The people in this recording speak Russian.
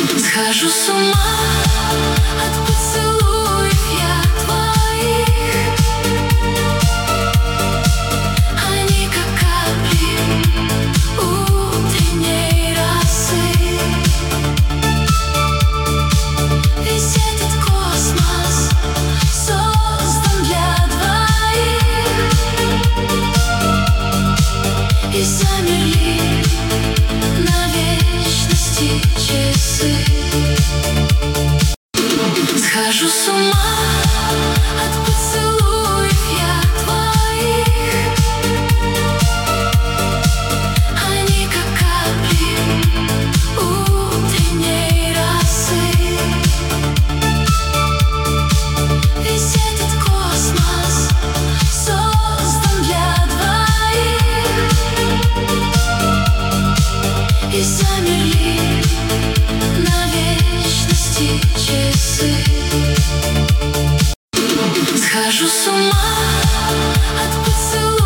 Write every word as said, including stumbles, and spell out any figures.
Схожу с ума от поцелуев я твоих. Они как капли утренней росы. Весь этот космос создан для двоих. И замерли на вечности часы. Схожу с ума от поцелуев я твоих. Они как капли утренней росы. Весь этот космос создан для двоих. И замерли на вечности часы. Схожу с ума от поцелуев.